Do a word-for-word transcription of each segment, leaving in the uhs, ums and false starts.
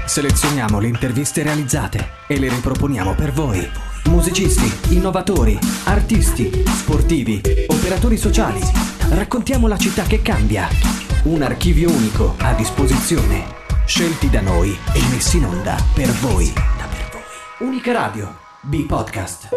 Selezioniamo le interviste realizzate e le riproponiamo per voi. Musicisti, innovatori, artisti, sportivi, operatori sociali. Raccontiamo la città che cambia. Un archivio unico a disposizione. Scelti da noi e messi in onda per voi. Unica Radio, B-Podcast.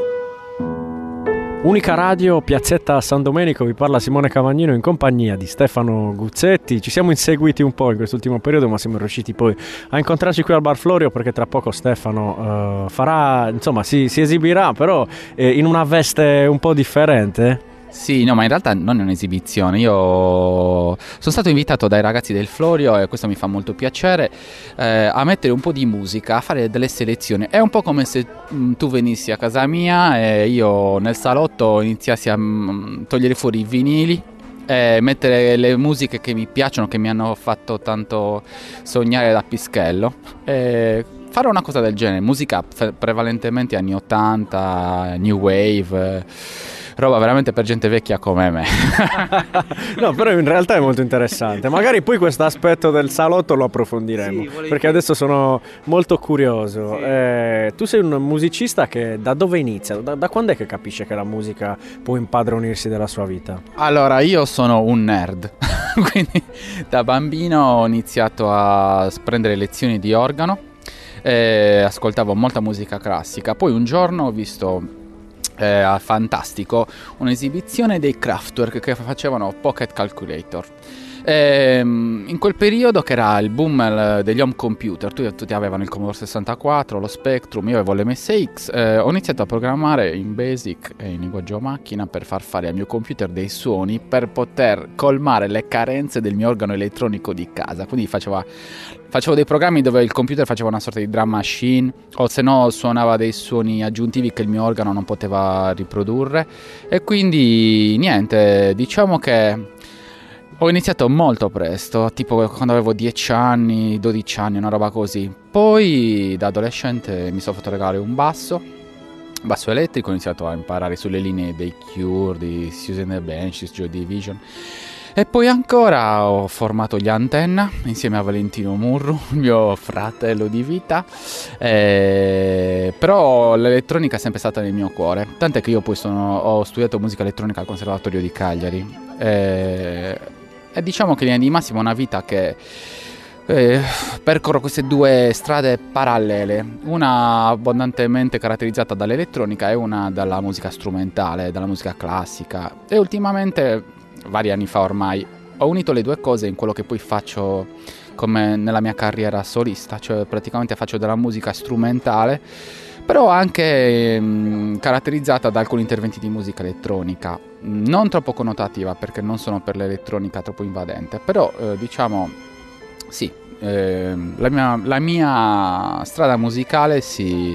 Unica Radio, Piazzetta San Domenico, vi parla Simone Cavagnino in compagnia di Stefano Guzzetti. Ci siamo inseguiti un po' in quest'ultimo periodo, ma siamo riusciti poi a incontrarci qui al Bar Florio, perché tra poco Stefano uh, farà, insomma, si, si esibirà, però eh, in una veste un po' differente. Sì, no, ma in realtà non è un'esibizione. Io sono stato invitato dai ragazzi del Florio, e questo mi fa molto piacere, eh, a mettere un po' di musica, a fare delle selezioni. È un po' come se mh, tu venissi a casa mia e io nel salotto iniziassi a mh, togliere fuori i vinili e mettere le musiche che mi piacciono, che mi hanno fatto tanto sognare da pischello. E fare una cosa del genere, musica prevalentemente anni ottanta, new wave, roba veramente per gente vecchia come me. No, però in realtà è molto interessante. Magari poi questo aspetto del salotto lo approfondiremo, sì, perché adesso sono molto curioso. Sì. Eh, tu sei un musicista che da dove inizia? Da, da quando è che capisce che la musica può impadronirsi della sua vita? Allora, io sono un nerd. Quindi da bambino ho iniziato a prendere lezioni di organo, e ascoltavo molta musica classica. Poi un giorno ho visto Eh, fantastico un'esibizione dei Kraftwerk che facevano Pocket Calculator. E, in quel periodo, che era il boom degli home computer, tutti, tutti avevano il Commodore sessantaquattro, lo Spectrum, io avevo l'M S X, eh, ho iniziato a programmare in Basic e in linguaggio macchina per far fare al mio computer dei suoni per poter colmare le carenze del mio organo elettronico di casa. Quindi faceva Facevo dei programmi dove il computer faceva una sorta di drum machine, o se no suonava dei suoni aggiuntivi che il mio organo non poteva riprodurre. E quindi niente, diciamo che ho iniziato molto presto, tipo quando avevo dieci anni, dodici anni, una roba così. Poi da adolescente mi sono fatto regalare un basso, basso elettrico, ho iniziato a imparare sulle linee dei Cure, di Susan the Benches, Joy Division. E poi ancora ho formato gli Antenna insieme a Valentino Murru, il mio fratello di vita, e... però l'elettronica è sempre stata nel mio cuore, tant'è che io poi sono... ho studiato musica elettronica al Conservatorio di Cagliari, e, e diciamo che in linea di massima è una vita che eh, percorro queste due strade parallele, una abbondantemente caratterizzata dall'elettronica e una dalla musica strumentale, dalla musica classica. E ultimamente, vari anni fa ormai, ho unito le due cose in quello che poi faccio come nella mia carriera solista, cioè praticamente faccio della musica strumentale, però anche mh, caratterizzata da alcuni interventi di musica elettronica, non troppo connotativa perché non sono per l'elettronica troppo invadente, però eh, diciamo sì, eh, la mia, la mia strada musicale si...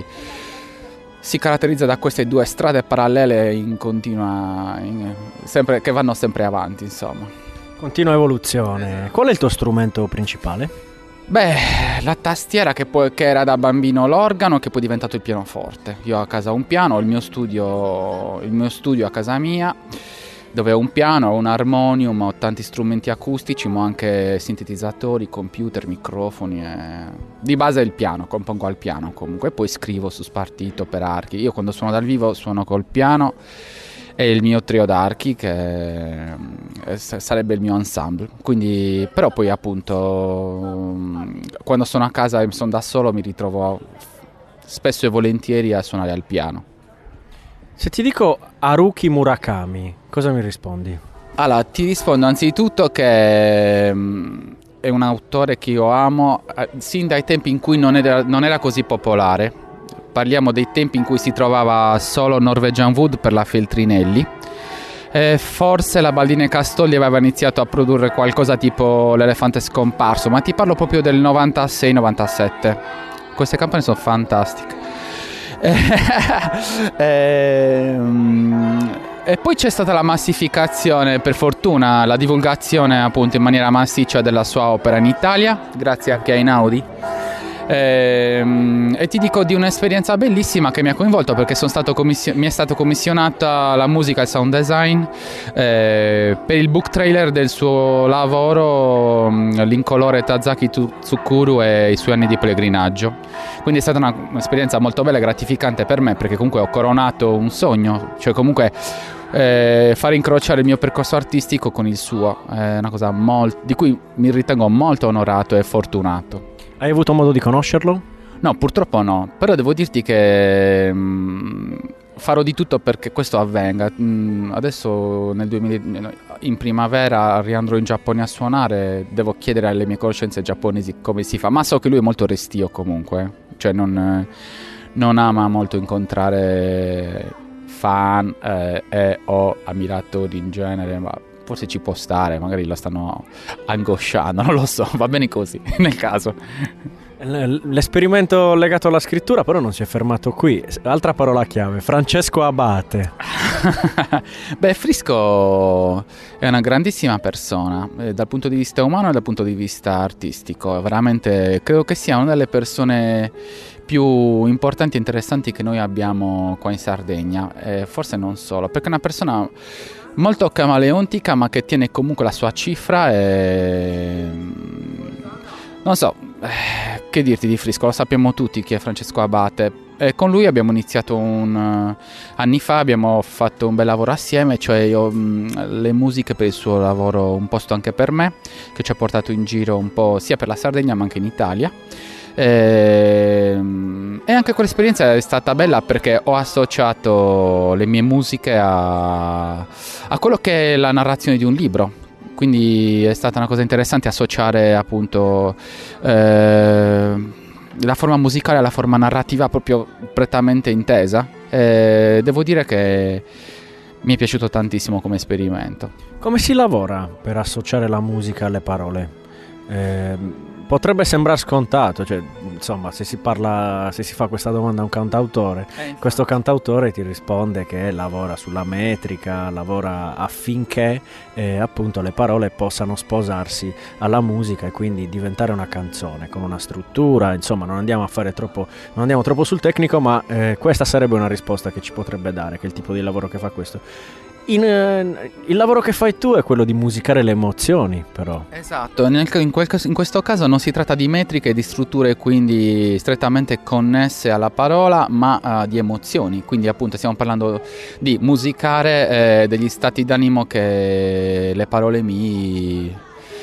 si caratterizza da queste due strade parallele in continua, in, sempre, che vanno sempre avanti, insomma. Continua evoluzione. Qual è il tuo strumento principale? Beh, la tastiera, che, poi, che era da bambino l'organo, che poi è diventato il pianoforte. Io ho a casa un piano, il mio studio, il mio studio a casa mia, dove ho un piano, ho un armonium, ho tanti strumenti acustici, ma ho anche sintetizzatori, computer, microfoni. E... di base è il piano, compongo al piano comunque, e poi scrivo su spartito per archi. Io quando suono dal vivo suono col piano e il mio trio d'archi, che sarebbe il mio ensemble. Quindi, però poi appunto quando sono a casa e sono da solo mi ritrovo spesso e volentieri a suonare al piano. Se ti dico Haruki Murakami, cosa mi rispondi? Allora, ti rispondo anzitutto che mh, è un autore che io amo, eh, sin dai tempi in cui non era, non era così popolare. Parliamo dei tempi in cui si trovava solo Norwegian Wood per la Feltrinelli. E forse la Baldini Castolli aveva iniziato a produrre qualcosa tipo L'elefante scomparso, ma ti parlo proprio del novantasei novantasette. Queste campane sono fantastiche. e, e poi c'è stata la massificazione, per fortuna, la divulgazione appunto in maniera massiccia della sua opera in Italia, grazie anche a Einaudi. E, e ti dico di un'esperienza bellissima che mi ha coinvolto, perché sono stato commission- mi è stato commissionata la musica e il sound design eh, per il book trailer del suo lavoro L'incolore Tazaki Tsukuru e i suoi anni di pellegrinaggio. Quindi è stata una, un'esperienza molto bella e gratificante per me, perché comunque ho coronato un sogno, cioè comunque eh, fare incrociare il mio percorso artistico con il suo è una cosa molt- di cui mi ritengo molto onorato e fortunato. Hai avuto modo di conoscerlo? No, purtroppo no, però devo dirti che mh, farò di tutto perché questo avvenga. Mh, adesso nel duemila, in primavera riandrò in Giappone a suonare, devo chiedere alle mie conoscenze giapponesi come si fa, ma so che lui è molto restio comunque, cioè non, non ama molto incontrare fan eh, e o ammiratori in genere, ma forse ci può stare, magari lo stanno angosciando, non lo so, va bene così, nel caso. L'esperimento legato alla scrittura però non si è fermato qui. Altra parola chiave, Francesco Abate. Beh, Frisco è una grandissima persona eh, dal punto di vista umano e dal punto di vista artistico. Veramente credo che sia una delle persone più importanti e interessanti che noi abbiamo qua in Sardegna, eh, forse non solo, perché è una persona molto camaleontica ma che tiene comunque la sua cifra e non so eh, che dirti di Frisco, lo sappiamo tutti chi è Francesco Abate. E con lui abbiamo iniziato un, uh, anni fa, abbiamo fatto un bel lavoro assieme, cioè io, mh, le musiche per il suo lavoro Un posto anche per me, che ci ha portato in giro un po' sia per la Sardegna ma anche in Italia. E, e anche quell'esperienza è stata bella perché ho associato le mie musiche a, a quello che è la narrazione di un libro. Quindi è stata una cosa interessante associare appunto eh, la forma musicale alla forma narrativa proprio prettamente intesa. E devo dire che mi è piaciuto tantissimo come esperimento. Come si lavora per associare la musica alle parole? Eh, potrebbe sembrare scontato, cioè, insomma, se si parla, se si fa questa domanda a un cantautore, eh, questo cantautore ti risponde che lavora sulla metrica, lavora affinché eh, appunto le parole possano sposarsi alla musica e quindi diventare una canzone con una struttura. Insomma, non andiamo a fare troppo, non andiamo troppo sul tecnico, ma eh, questa sarebbe una risposta che ci potrebbe dare, che è il tipo di lavoro che fa questo. In, eh, il lavoro che fai tu è quello di musicare le emozioni, però. Esatto, nel, in, quel, in questo caso non si tratta di metriche e di strutture quindi strettamente connesse alla parola, ma uh, di emozioni. Quindi appunto stiamo parlando di musicare eh, degli stati d'animo che le parole mi,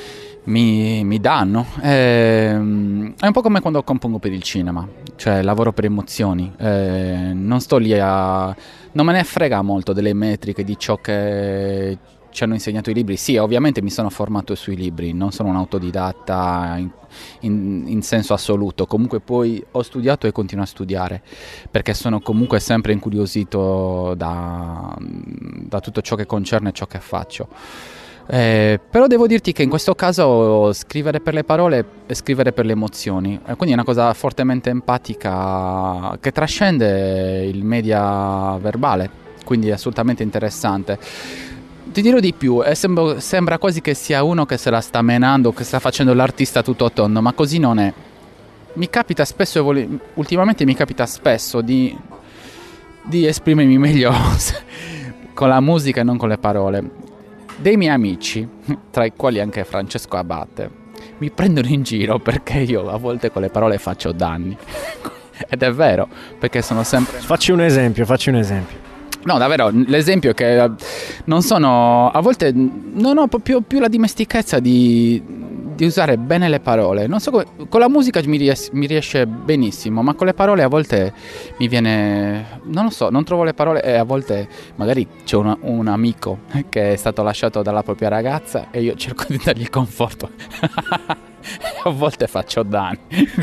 mi, mi danno. Eh, è un po' come quando compongo per il cinema, cioè lavoro per emozioni, eh, non sto lì a... non me ne frega molto delle metriche, di ciò che ci hanno insegnato i libri. Sì, ovviamente mi sono formato sui libri, non sono un autodidatta in, in, in senso assoluto, comunque poi ho studiato e continuo a studiare, perché sono comunque sempre incuriosito da, da tutto ciò che concerne ciò che faccio. Eh, però devo dirti che in questo caso scrivere per le parole e scrivere per le emozioni, eh, quindi è una cosa fortemente empatica che trascende il media verbale, quindi è assolutamente interessante. Ti dirò di più, eh, sembra, sembra quasi che sia uno che se la sta menando, che sta facendo l'artista tutto tondo, ma così non è. Mi capita spesso, ultimamente mi capita spesso di, di esprimermi meglio con la musica e non con le parole. Dei miei amici, tra i quali anche Francesco Abate, mi prendono in giro perché io a volte con le parole faccio danni. Ed è vero, perché sono sempre... Facci un esempio, facci un esempio. No, davvero, l'esempio è che non sono... A volte non ho proprio più la dimestichezza di, di usare bene le parole. Non so come... Con la musica mi riesce, mi riesce benissimo, ma con le parole a volte mi viene... Non lo so, non trovo le parole e a volte magari c'è una, un amico che è stato lasciato dalla propria ragazza e io cerco di dargli conforto. A volte faccio danni.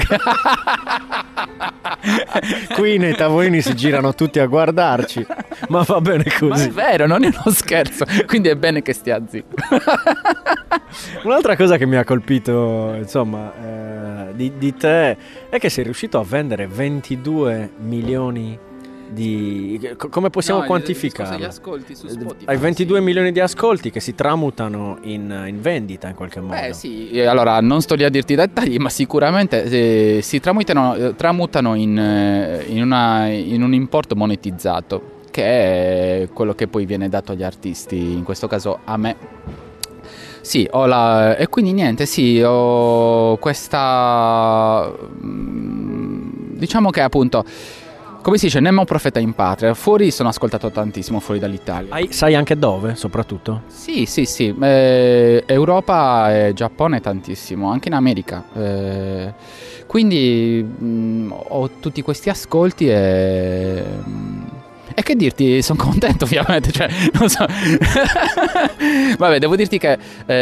Qui nei tavolini si girano tutti a guardarci, ma va bene così. Ma è vero, non è uno scherzo, quindi è bene che stia zitto. Un'altra cosa che mi ha colpito, insomma, eh, di, di te è che sei riuscito a vendere ventidue milioni di co- come possiamo No, quantificarla? Gli ascolti su Spotify. Hai ventidue sì. milioni di ascolti che si tramutano in, in vendita in qualche modo. Beh sì, e allora non sto lì a dirti i dettagli, ma sicuramente eh, si tramutano, eh, tramutano in, eh, in, una, in un importo monetizzato, che è quello che poi viene dato agli artisti, in questo caso a me. Sì, ho la... e quindi niente, sì, ho questa... diciamo che appunto, come si dice, nemo profeta in patria. Fuori sono ascoltato tantissimo, fuori dall'Italia. Hai- sai anche dove, soprattutto? Sì, sì, sì, eh, Europa e Giappone tantissimo, anche in America. Eh, quindi mh, ho tutti questi ascolti e... E che dirti, sono contento ovviamente, cioè, non so. Vabbè, devo dirti che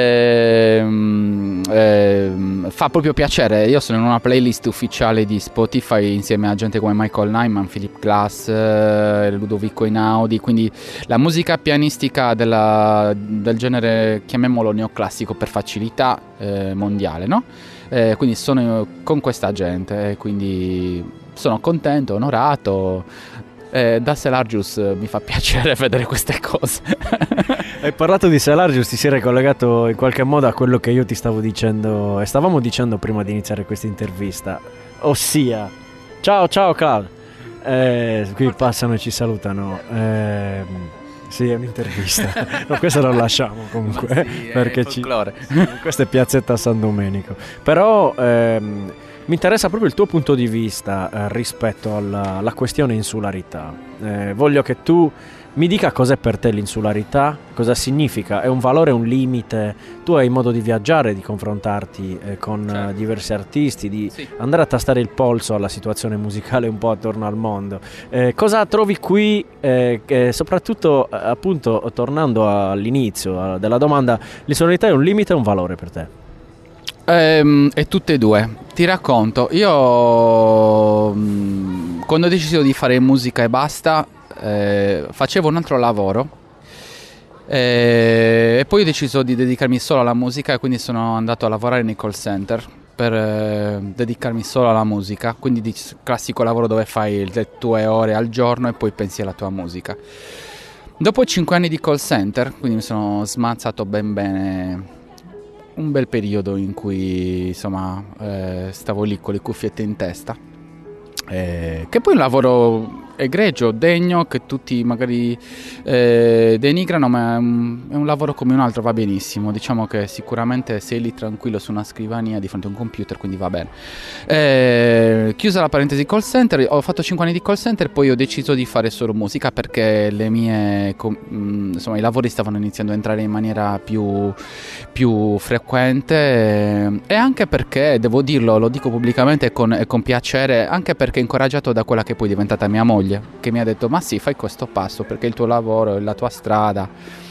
ehm, ehm, fa proprio piacere. Io sono in una playlist ufficiale di Spotify insieme a gente come Michael Nyman, Philip Glass, eh, Ludovico Einaudi, quindi la musica pianistica della, del genere, chiamiamolo neoclassico per facilità, eh, mondiale, no? Eh, quindi sono con questa gente, quindi sono contento, onorato. Eh, da Selargius mi fa piacere vedere queste cose. Hai parlato di Selargius, ti sei ricollegato in qualche modo a quello che io ti stavo dicendo e stavamo dicendo prima di iniziare questa intervista, ossia ciao ciao Cal, eh, qui passano e ci salutano, eh, sì, è un'intervista. No, questo lo lasciamo comunque, sì, perché è ci... folklore. sì, questa è Piazzetta San Domenico, però ehm, mi interessa proprio il tuo punto di vista eh, rispetto alla, alla questione insularità. Eh, voglio che tu mi dica cos'è per te l'insularità, cosa significa, è un valore, un limite. Tu hai modo di viaggiare, di confrontarti eh, con Certo. eh, diversi artisti, di Sì. andare a tastare il polso alla situazione musicale un po' attorno al mondo. Eh, cosa trovi qui, eh, che soprattutto eh, appunto tornando all'inizio a- della domanda, l'insularità è un limite o un valore per te? Ehm, e tutte e due. Ti racconto, io mh, quando ho deciso di fare musica e basta, eh, facevo un altro lavoro eh, e poi ho deciso di dedicarmi solo alla musica e quindi sono andato a lavorare nei call center per eh, dedicarmi solo alla musica, quindi di classico lavoro dove fai le tue ore al giorno e poi pensi alla tua musica. Dopo cinque anni di call center, quindi mi sono smazzato ben bene un bel periodo in cui insomma eh, stavo lì con le cuffiette in testa, eh, che poi è un lavoro egregio, degno, che tutti magari eh, denigrano, ma è un, è un lavoro come un altro, va benissimo. Diciamo che sicuramente sei lì tranquillo su una scrivania di fronte a un computer, quindi va bene. Eh, chiusa la parentesi call center, ho fatto cinque anni di call center, poi ho deciso di fare solo musica perché le mie com- mh, insomma i lavori stavano iniziando a entrare in maniera più, più frequente, eh, e anche perché, devo dirlo, lo dico pubblicamente e con, e con piacere, anche perché incoraggiato da quella che poi è diventata mia moglie, che mi ha detto ma sì, fai questo passo perché è il tuo lavoro, è la tua strada,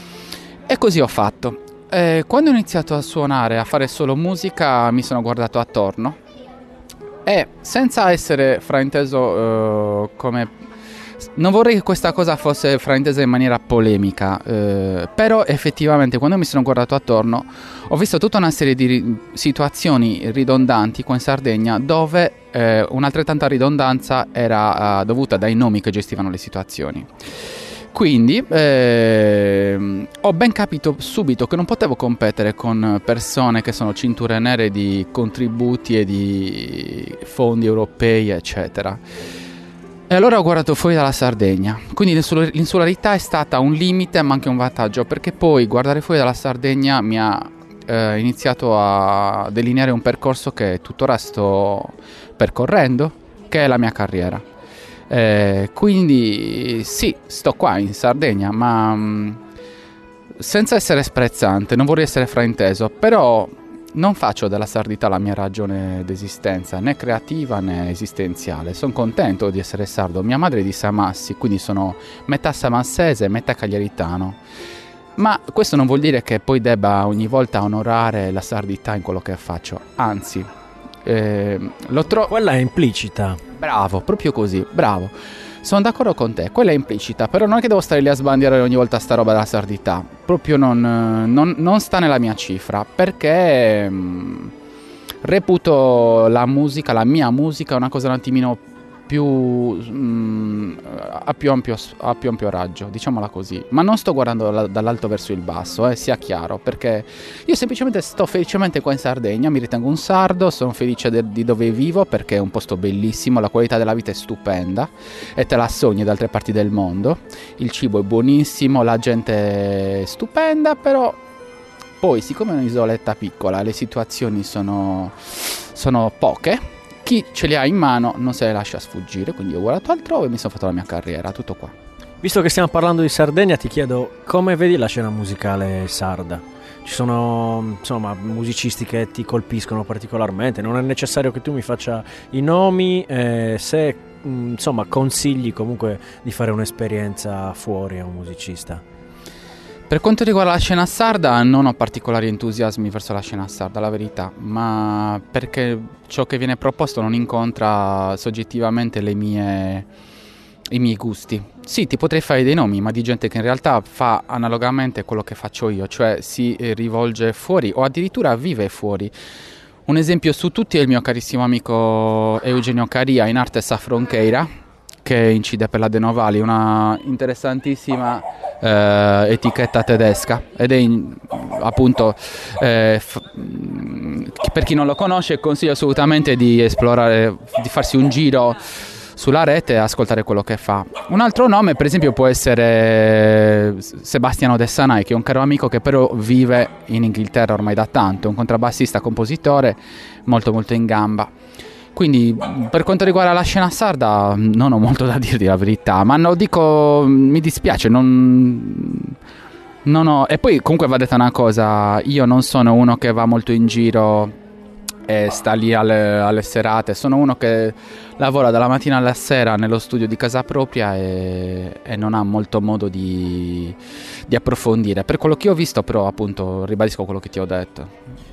e così ho fatto. E quando ho iniziato a suonare, a fare solo musica, mi sono guardato attorno e, senza essere frainteso eh, come... non vorrei che questa cosa fosse fraintesa in maniera polemica, eh, però effettivamente quando mi sono guardato attorno ho visto tutta una serie di ri- situazioni ridondanti qua in Sardegna, dove eh, un'altrettanta ridondanza era eh, dovuta dai nomi che gestivano le situazioni. Quindi ehm, ho ben capito subito che non potevo competere con persone che sono cinture nere di contributi e di fondi europei, eccetera. E allora ho guardato fuori dalla Sardegna, quindi l'insul- l'insularità è stata un limite ma anche un vantaggio, perché poi guardare fuori dalla Sardegna mi ha eh, iniziato a delineare un percorso che tuttora sto percorrendo, che è la mia carriera. Eh, quindi sì, sto qua in Sardegna, ma mh, senza essere sprezzante, non vorrei essere frainteso, però non faccio della sardità la mia ragione d'esistenza, né creativa né esistenziale. Sono contento di essere sardo. Mia madre è di Samassi, quindi sono metà samassese, metà cagliaritano. Ma questo non vuol dire che poi debba ogni volta onorare la sardità in quello che faccio. Anzi, eh, lo trovo... Quella è implicita. Bravo, proprio così, bravo. Sono d'accordo con te, quella è implicita, però non è che devo stare lì a sbandierare ogni volta sta roba della sardità. Proprio non, non, non sta nella mia cifra, perché mh, reputo la musica, la mia musica, una cosa un attimino più, mh, a, più ampio, a più ampio raggio, diciamola così. Ma non sto guardando la, dall'alto verso il basso, eh, sia chiaro, perché io semplicemente sto felicemente qua in Sardegna, mi ritengo un sardo, sono felice de, di dove vivo perché è un posto bellissimo, la qualità della vita è stupenda e te la sogni da altre parti del mondo, il cibo è buonissimo, la gente è stupenda, però poi siccome è un'isoletta piccola le situazioni sono, sono poche. Chi ce li ha in mano non se le lascia sfuggire, quindi ho guardato altrove e mi sono fatto la mia carriera, tutto qua. Visto che stiamo parlando di Sardegna, ti chiedo come vedi la scena musicale sarda? Ci sono insomma musicisti che ti colpiscono particolarmente, non è necessario che tu mi faccia i nomi, eh, se insomma consigli comunque di fare un'esperienza fuori a un musicista. Per quanto riguarda la scena sarda non ho particolari entusiasmi verso la scena sarda, la verità, ma perché ciò che viene proposto non incontra soggettivamente le mie, i miei gusti. Sì, ti potrei fare dei nomi, ma di gente che in realtà fa analogamente quello che faccio io, cioè si rivolge fuori o addirittura vive fuori. Un esempio su tutti è il mio carissimo amico Eugenio Caria, in arte Safroncheira, che incide per la De Novali, una interessantissima eh, etichetta tedesca, ed è in, appunto eh, f- per chi non lo conosce consiglio assolutamente di esplorare, di farsi un giro sulla rete e ascoltare quello che fa. Un altro nome per esempio può essere Sebastiano De Sanai, che è un caro amico che però vive in Inghilterra ormai da tanto, un contrabbassista, compositore molto molto in gamba. Quindi per quanto riguarda la scena sarda non ho molto da dirti la verità, ma lo dico, mi dispiace, non, non ho... E poi comunque va detta una cosa, io non sono uno che va molto in giro e sta lì alle, alle serate, sono uno che lavora dalla mattina alla sera nello studio di casa propria e, e non ha molto modo di, di approfondire. Per quello che ho visto però appunto ribadisco quello che ti ho detto.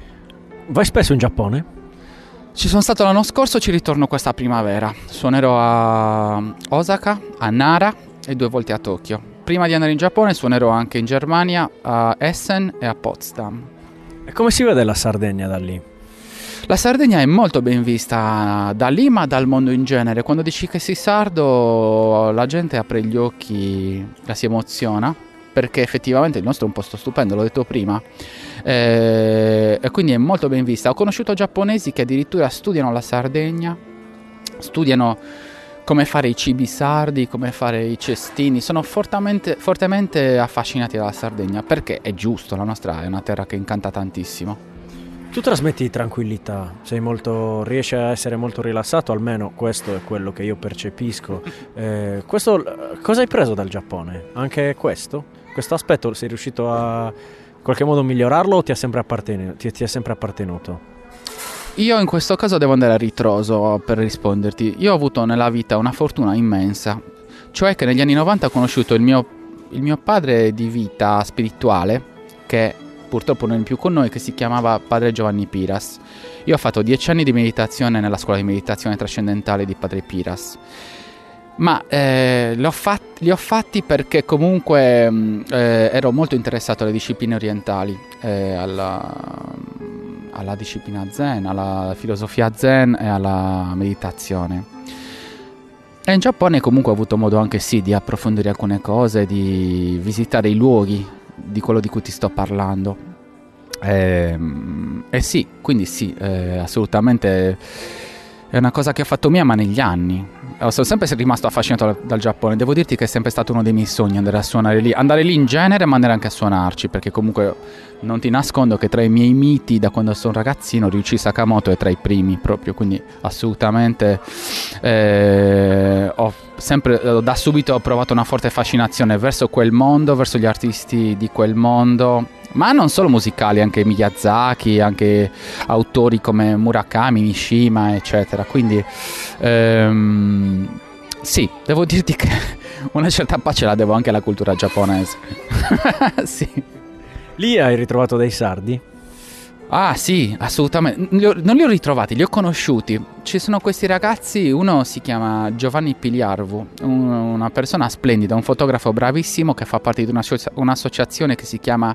Vai spesso in Giappone? Ci sono stato l'anno scorso, ci ritorno questa primavera. Suonerò a Osaka, a Nara e due volte a Tokyo. Prima di andare in Giappone suonerò anche in Germania, a Essen e a Potsdam. E come si vede la Sardegna da lì? La Sardegna è molto ben vista da lì, ma dal mondo in genere. Quando dici che sei sardo, la gente apre gli occhi, la si emoziona, perché effettivamente il nostro è un posto stupendo, l'ho detto prima. Eh, e quindi è molto ben vista. Ho conosciuto giapponesi che addirittura studiano la Sardegna, studiano come fare i cibi sardi, come fare i cestini, sono fortemente, fortemente affascinati dalla Sardegna, perché è giusto, la nostra è una terra che incanta tantissimo. Tu trasmetti tranquillità, sei molto, riesci a essere molto rilassato, almeno questo è quello che io percepisco. Eh, questo, cosa hai preso dal Giappone? Anche questo? Questo aspetto sei riuscito a in qualche modo migliorarlo o ti è sempre appartenuto? Ti, ti è sempre appartenuto? Io in questo caso devo andare a ritroso per risponderti. Io ho avuto nella vita una fortuna immensa, cioè che negli anni novanta ho conosciuto il mio, il mio padre di vita spirituale, che purtroppo non è più con noi, che si chiamava Padre Giovanni Piras. Io ho fatto dieci anni di meditazione nella scuola di meditazione trascendentale di Padre Piras, ma eh, li, ho fatti, li ho fatti perché comunque eh, ero molto interessato alle discipline orientali, eh, alla, alla disciplina zen, alla filosofia zen e alla meditazione. E in Giappone comunque ho avuto modo anche sì di approfondire alcune cose, di visitare i luoghi di quello di cui ti sto parlando. E, e sì, quindi sì, eh, assolutamente è una cosa che ho fatto mia, ma negli anni. Sono sempre rimasto affascinato dal, dal Giappone. Devo dirti che è sempre stato uno dei miei sogni andare a suonare lì, andare lì in genere, ma andare anche a suonarci, perché comunque non ti nascondo che tra i miei miti da quando sono ragazzino Ryuichi Sakamoto è tra i primi proprio, quindi assolutamente eh, ho sempre da subito ho provato una forte fascinazione verso quel mondo, verso gli artisti di quel mondo, ma non solo musicali, anche Miyazaki, anche autori come Murakami, Mishima, eccetera. Quindi ehm, sì, devo dirti che una certa pace la devo anche alla cultura giapponese. Sì. Lì hai ritrovato dei sardi? Ah sì, assolutamente. Li ho, non li ho ritrovati, li ho conosciuti. Ci sono questi ragazzi, uno si chiama Giovanni Piliarvu, un, una persona splendida, un fotografo bravissimo che fa parte di una, un'associazione che si chiama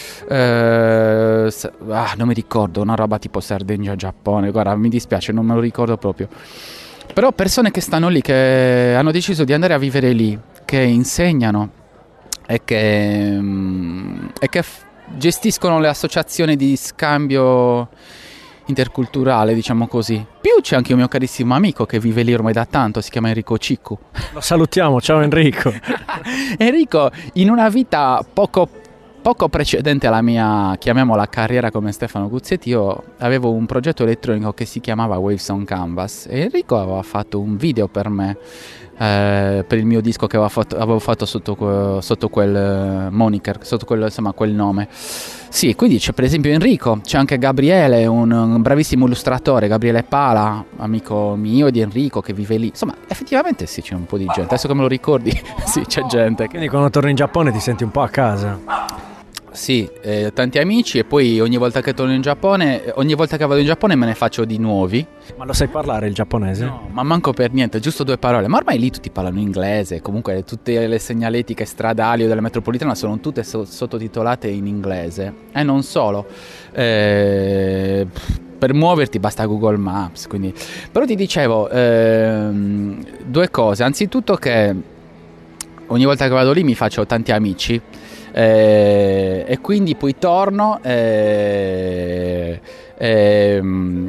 eh, ah, non mi ricordo, una roba tipo Sardegna Giappone, guarda mi dispiace, non me lo ricordo proprio. Però persone che stanno lì, che hanno deciso di andare a vivere lì, che insegnano e che, mm, e che f- gestiscono le associazioni di scambio interculturale, diciamo così. Più c'è anche un mio carissimo amico che vive lì ormai da tanto, si chiama Enrico Ciccu. Lo salutiamo, ciao Enrico. Enrico, in una vita poco, poco precedente alla mia, chiamiamola, carriera come Stefano Guzzetti, io avevo un progetto elettronico che si chiamava Waves on Canvas e Enrico aveva fatto un video per me, eh, per il mio disco che avevo fatto, avevo fatto sotto, sotto quel moniker, sotto quel, insomma, quel nome. Sì, quindi c'è per esempio Enrico, c'è anche Gabriele, un, un bravissimo illustratore, Gabriele Pala, amico mio di Enrico che vive lì. Insomma, effettivamente sì, c'è un po' di gente. Adesso che me lo ricordi, sì, c'è gente. Quindi quando torni in Giappone ti senti un po' a casa. Sì, eh, tanti amici e poi ogni volta che torno in Giappone, ogni volta che vado in Giappone me ne faccio di nuovi. Ma lo sai parlare il giapponese? No, ma manco per niente, giusto due parole. Ma ormai lì tutti parlano inglese, comunque tutte le segnaletiche stradali o della metropolitana sono tutte so- sottotitolate in inglese. E non solo, eh, per muoverti basta Google Maps, quindi... Però ti dicevo ehm, due cose, anzitutto che ogni volta che vado lì mi faccio tanti amici. Eh, e quindi poi torno e, e,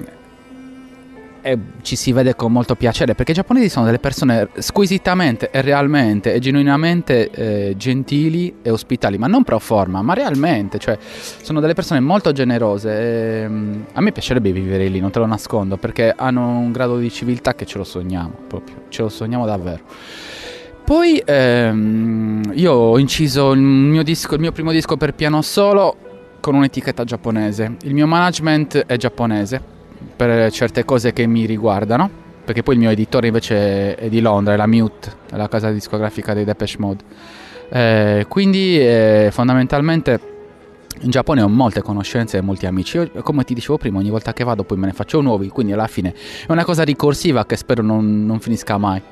e ci si vede con molto piacere perché i giapponesi sono delle persone squisitamente e realmente e genuinamente eh, gentili e ospitali, ma non pro forma, ma realmente, cioè sono delle persone molto generose e, a me piacerebbe vivere lì, non te lo nascondo, perché hanno un grado di civiltà che ce lo sogniamo proprio, ce lo sogniamo davvero. Poi ehm, io ho inciso il mio disco, il mio primo disco per piano solo con un'etichetta giapponese. Il mio management è giapponese per certe cose che mi riguardano, perché poi il mio editore invece è di Londra, è la Mute, è la casa discografica dei Depeche Mode. Eh, quindi eh, fondamentalmente in Giappone ho molte conoscenze e molti amici. Io, come ti dicevo prima, ogni volta che vado poi me ne faccio nuovi, quindi alla fine è una cosa ricorsiva che spero non, non finisca mai.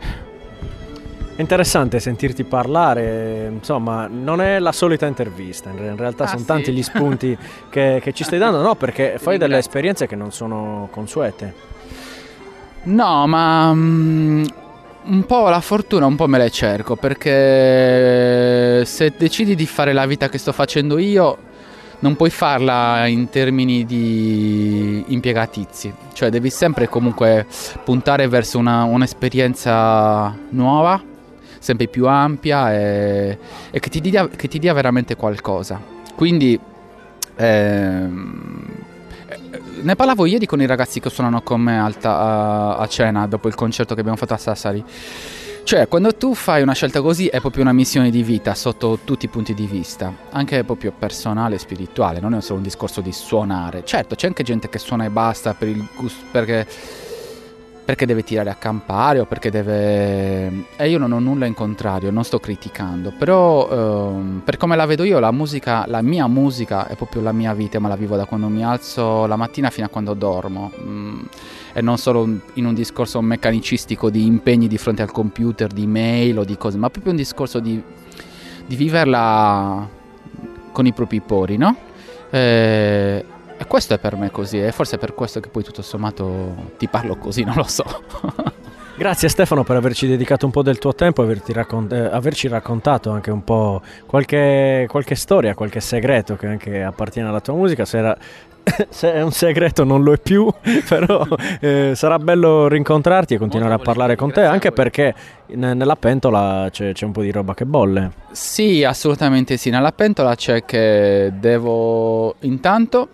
È interessante sentirti parlare, insomma, non è la solita intervista, in realtà ah, sono sì? tanti gli spunti che, che ci stai dando, no, perché fai delle esperienze che non sono consuete. No, ma um, un po' la fortuna un po' me le cerco, perché se decidi di fare la vita che sto facendo io, non puoi farla in termini di impiegatizi, cioè devi sempre comunque puntare verso una, un'esperienza nuova, sempre più ampia e, e che, ti dia, che ti dia veramente qualcosa. Quindi ehm, ne parlavo ieri con i ragazzi che suonano con me alta, a, a cena dopo il concerto che abbiamo fatto a Sassari. Cioè, quando tu fai una scelta così è proprio una missione di vita sotto tutti i punti di vista, anche proprio personale e spirituale, non è solo un discorso di suonare. Certo, c'è anche gente che suona e basta per il gusto, perché, perché deve tirare a campare o perché deve... E io non ho nulla in contrario, non sto criticando, però ehm, per come la vedo io, la musica, la mia musica è proprio la mia vita, ma la vivo da quando mi alzo la mattina fino a quando dormo. Mm. E non solo in un discorso meccanicistico di impegni di fronte al computer, di mail o di cose, ma proprio un discorso di, di viverla con i propri pori, no? E, e questo è per me così, e forse è per questo che poi tutto sommato ti parlo così, non lo so. Grazie Stefano per averci dedicato un po' del tuo tempo e averti raccont- eh, averci raccontato anche un po' qualche, qualche storia, qualche segreto che anche appartiene alla tua musica. Se, era, se è un segreto non lo è più, però eh, sarà bello rincontrarti e continuare a parlare con te, anche perché n- nella pentola c'è, c'è un po' di roba che bolle. Sì, assolutamente sì, nella pentola c'è che devo intanto...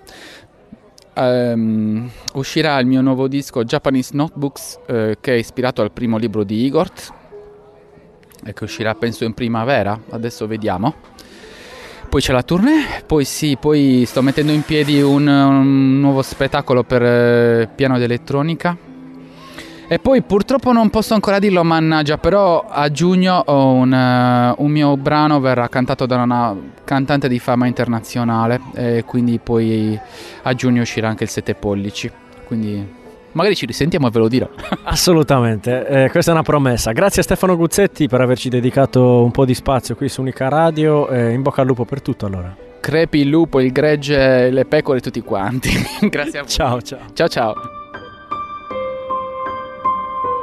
Um, uscirà il mio nuovo disco Japanese Notebooks, eh, che è ispirato al primo libro di Igor e che uscirà penso in primavera, adesso vediamo. Poi c'è la tournée, poi sì, poi sto mettendo in piedi un, un nuovo spettacolo per eh, piano d'elettronica. E poi purtroppo non posso ancora dirlo, mannaggia, però a giugno ho un, uh, un mio brano verrà cantato da una cantante di fama internazionale e quindi poi a giugno uscirà anche il sette pollici, quindi magari ci risentiamo e ve lo dirò. Assolutamente, eh, questa è una promessa. Grazie a Stefano Guzzetti per averci dedicato un po' di spazio qui su Unica Radio, eh, in bocca al lupo per tutto allora. Crepi il lupo, il gregge, le pecore, tutti quanti. Grazie a voi. Ciao ciao. Ciao ciao.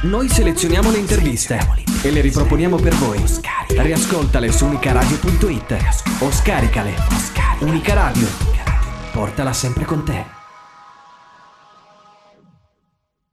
Noi selezioniamo le interviste e le riproponiamo per voi. Riascoltale su unicaradio punto it o scaricale. Unica Radio, portala sempre con te.